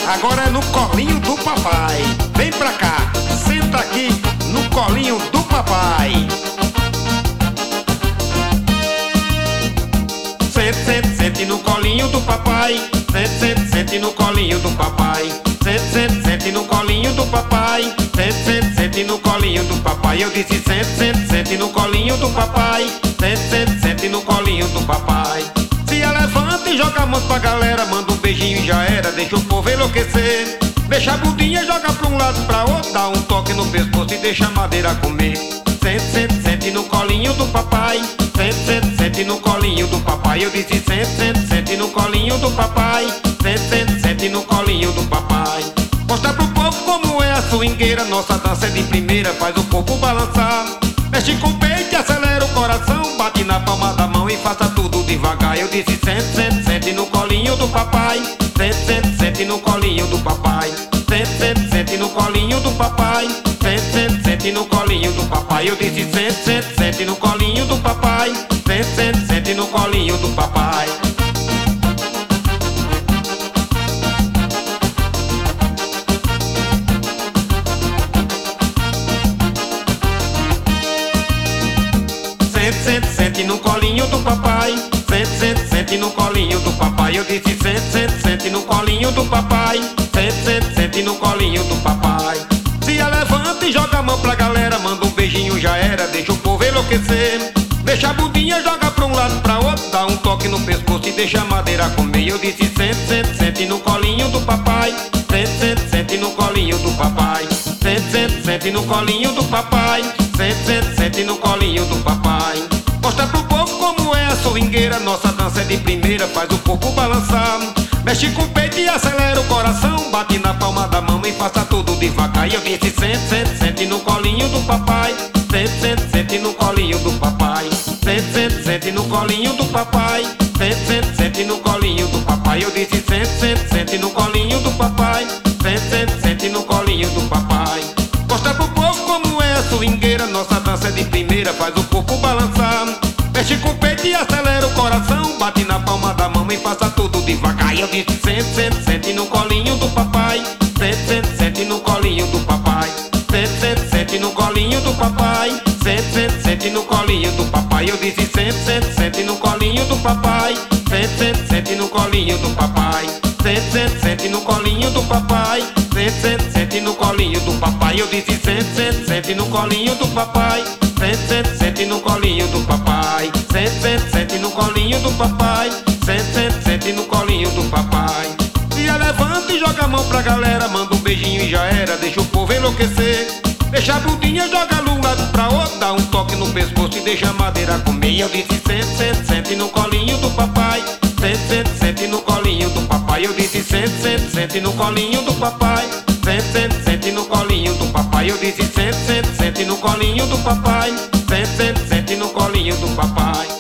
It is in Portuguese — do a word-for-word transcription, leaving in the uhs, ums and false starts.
Agora é no colinho do papai. Vem pra cá, senta aqui no colinho do papai. Sente, sente, sente no colinho do papai. Sente, sente, sente no colinho do papai. Sente, sente, sente no colinho do papai. Sente, sente, sente no colinho do papai. Eu disse sente, sente, sente no colinho do papai. Sente, sente, sente no colinho do papai. Se levanta e joga a mão pra galera, manda um beijinho e já era, deixa o povo enlouquecer. Deixa a bundinha, joga pra um lado pra outro, dá um toque no pescoço e deixa a madeira comer. Sente, sente, sente no colinho do papai. Sente, sente, sente no colinho do papai. Eu disse sente, sente, sente no colinho do papai. Sente, sente, sente no colinho do papai. Mostra pro povo como é a swingueira, nossa dança é de primeira, faz o corpo balançar. Mexe com o peito e acelera o coração, bate na palma da mão e faça tudo devagar. Eu disse sente, sente, sente no colinho do papai. Sente, sente, sente no colinho do papai. Sente, sente, sente no colinho do papai. Sente, sente, sente no colinho do papai. Eu disse sente, sente, sente no colinho do papai. Sente, sente, sente no colinho do papai. Sente, sente, sente no colinho do papai. Sente, sente, sente no colinho do papai. Eu disse sente, sente, sente no colinho do papai. Sente, sente, sente no colinho do papai. Se levanta e joga a mão pra galera, manda um beijinho já era, deixa o povo enlouquecer. Deixa a bundinha, joga pra um lado pra outro, dá um toque no pescoço e deixa a madeira comer. Eu disse sente, sente, sente no colinho do papai. Sente, sente, sente no colinho do papai. Sente, sente, sente no colinho do papai. Sente, sente, sente no colinho do papai. Mostra pro povo como é a swingueira, nossa dança é de primeira, faz o corpo balançar. Mexe com o peito e acelera o coração, bate na palma da mão e faça tudo devagar. E eu disse sente, sente, sente no colinho do papai. Sente, sente, sente no colinho do papai. Sente, sente, sente no colinho do papai. Sente, sente, sente no colinho do papai. Eu disse sente, sente, sente no colinho do papai. Sente, sente, sente no colinho do papai. Mostra pro povo como é a swingueira, nossa dança é de primeira, faz o corpo balançar. Mexe com o peito e acelera o coração, bate na palma da mão e faça tudo devagar. E eu disse sente, sente, sente no colinho do papai. Sente, sente, sente no colinho do papai. Sente, sente, sente no colinho do papai. Sente, sente, sente no colinho do papai. Eu disse sente, sente, sente no colinho do papai. Sente, sente, sente no colinho do papai. Sente, sente, sente no colinho do papai. Sente, sente, sente no colinho do papai. Eu disse sente, sente, sente no colinho do papai. Sente, sente, sente no colinho do papai. Sente, sente, sente no colinho do papai. Sente, sente, sente no colinho do papai. Se levanta e joga a mão pra galera, manda um beijinho e já era, deixa o povo enlouquecer. Deixa a bundinha, joga de um lado pra outro, dá um toque no pescoço e deixa a madeira comer. Eu disse sente, sente, sente no colinho do papai. Sente, sente, sente no colinho do papai. Eu disse sente, sente, sente no colinho do papai. Sente, sente, sente no colinho do papai. Eu disse sente, sente, sente no colinho do papai. Sente, sente, sente no colinho do papai.